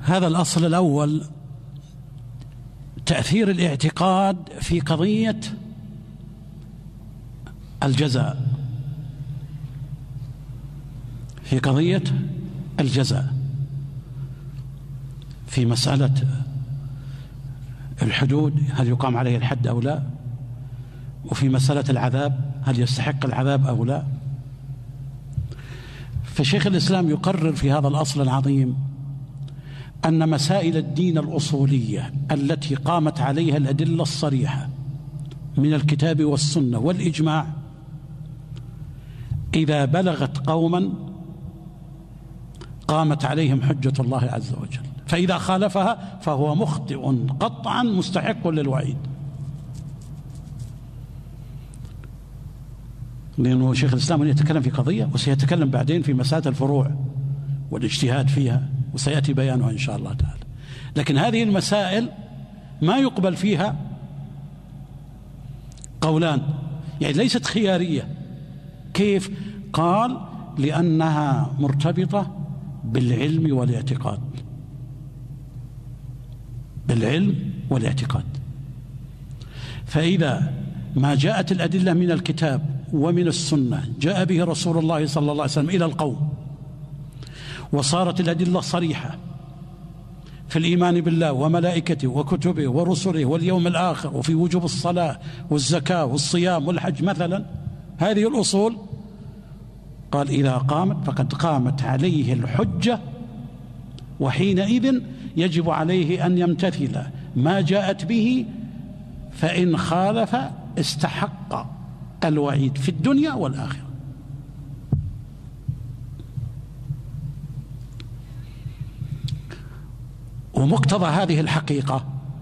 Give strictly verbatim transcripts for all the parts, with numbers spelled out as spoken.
هذا الأصل الأول، تأثير الاعتقاد في قضية الجزاء، في قضية الجزاء في مسألة الحدود، هل يقام عليه الحد أو لا، وفي مسألة العذاب هل يستحق العذاب أو لا. فشيخ الإسلام يقرر في هذا الأصل العظيم أن مسائل الدين الأصولية التي قامت عليها الأدلة الصريحة من الكتاب والسنة والإجماع إذا بلغت قوما قامت عليهم حجة الله عز وجل، فإذا خالفها فهو مخطئ قطعا مستحق للوعيد. لأنه شيخ الإسلام يتكلم في قضية وسيتكلم بعدين في مسائل الفروع والاجتهاد فيها، وسيأتي بيانها إن شاء الله تعالى. لكن هذه المسائل ما يقبل فيها قولان، يعني ليست خيارية. كيف؟ قال لأنها مرتبطة بالعلم والاعتقاد، بالعلم والاعتقاد. فإذا ما جاءت الأدلة من الكتاب ومن السنة جاء به رسول الله صلى الله عليه وسلم إلى القوم، وصارت الأدلة صريحة في الإيمان بالله وملائكته وكتبه ورسله واليوم الآخر، وفي وجوب الصلاة والزكاة والصيام والحج مثلا، هذه الأصول، قال إذا قامت فقد قامت عليه الحجة، وحينئذ يجب عليه أن يمتثل ما جاءت به، فإن خالف استحق الوعيد في الدنيا والآخرة. ومقتضى هذه الحقيقة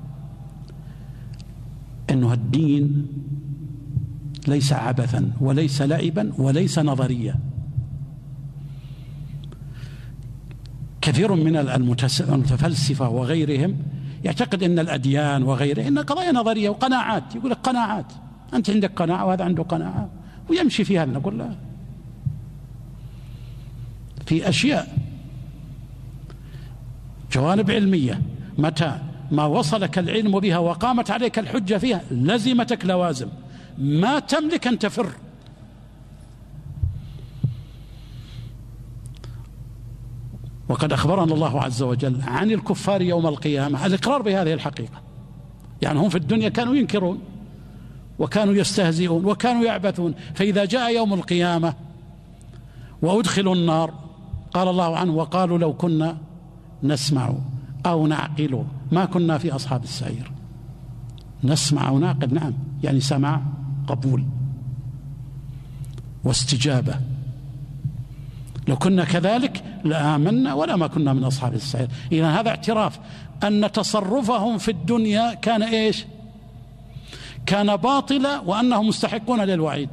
أنه الدين ليس عبثا وليس لعبا وليس نظريا. كثير من المتفلسفة وغيرهم يعتقد أن الأديان وغيره إن قضايا نظرية وقناعات، يقول لك قناعات، أنت عندك قناعة وهذا عنده قناعة ويمشي فيها. نقول لا، في أشياء جوانب علمية متى ما وصلك العلم بها وقامت عليك الحجة فيها لزمتك لوازم، ما تملك أن تفر. وقد أخبرنا الله عز وجل عن الكفار يوم القيامة الإقرار بهذه الحقيقة. يعني هم في الدنيا كانوا ينكرون وكانوا يستهزئون وكانوا يعبثون، فإذا جاء يوم القيامة وأدخلوا النار قال الله عنه وقالوا لو كنا نسمع أو نعقل ما كنا في أصحاب السعير. نسمع أو نعقل، نعم، يعني سمع قبول واستجابة. لو كنا كذلك لآمنا ولا ما كنا من أصحاب السعير. إذن هذا اعتراف أن تصرفهم في الدنيا كان إيش؟ كان باطلا، وأنهم مستحقون للوعيد.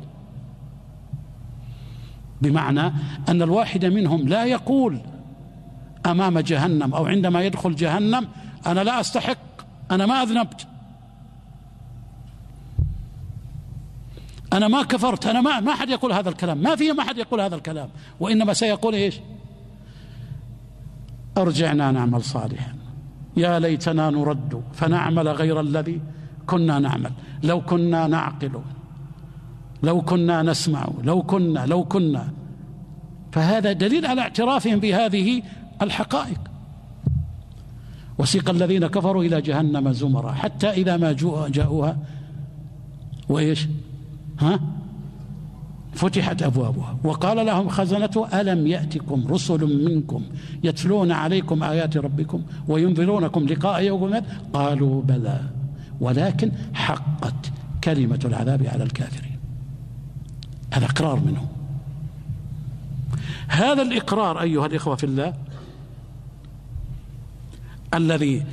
بمعنى أن الواحد منهم لا يقول أمام جهنم أو عندما يدخل جهنم أنا لا أستحق، أنا ما أذنبت، أنا ما كفرت، أنا ما ما حد يقول هذا الكلام، ما فيه ما حد يقول هذا الكلام، وإنما سيقول إيش؟ أرجعنا نعمل صالحا، يا ليتنا نرد فنعمل غير الذي كنا نعمل، لو كنا نعقل، لو كنا نسمع، لو كنا لو كنا. فهذا دليل على اعترافهم بهذه الحقائق. وسيق الذين كفروا إلى جهنم زمرا حتى إذا ما جاءوها وإيش ها فتحت أبوابها وقال لهم خزنته ألم يأتكم رسل منكم يتلون عليكم آيات ربكم وينذرونكم لقاء يوم، قالوا بلى ولكن حقت كلمة العذاب على الكافرين. هذا إقرار منه. هذا الإقرار أيها الإخوة في الله الذي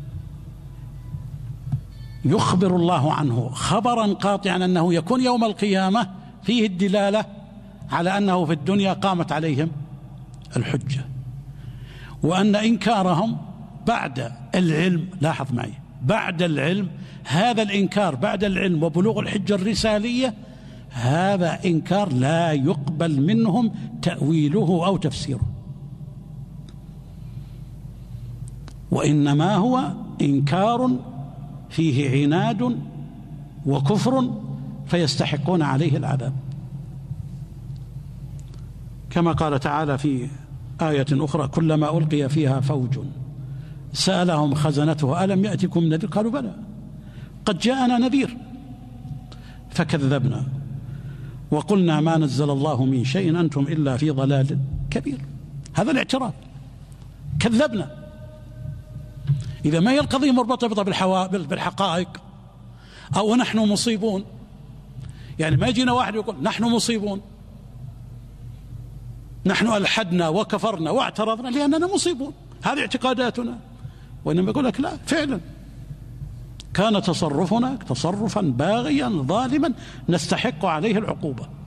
يخبر الله عنه خبرا قاطعا أنه يكون يوم القيامة، فيه الدلالة على أنه في الدنيا قامت عليهم الحجة، وأن إنكارهم بعد العلم، لاحظ معي، بعد العلم، هذا الإنكار بعد العلم وبلوغ الحجة الرسالية، هذا إنكار لا يقبل منهم تأويله أو تفسيره. وإنما هو إنكار فيه عناد وكفر فيستحقون عليه العذاب، كما قال تعالى في آية أخرى: كلما ألقي فيها فوج سألهم خزنته ألم يأتكم نذير قالوا بلى قد جاءنا نذير فكذبنا وقلنا ما نزل الله من شيء أنتم إلا في ضلال كبير. هذا الاعتراف، كذبنا. إذا ما هي القضية مرتبطة بالحقائق أو نحن مصيبون، يعني ما يجينا واحد يقول نحن مصيبون، نحن ألحدنا وكفرنا واعترضنا لأننا مصيبون، هذه اعتقاداتنا. وإنما يقول لك لا، فعلا كان تصرفنا تصرفا باغيا ظالما نستحق عليه العقوبة.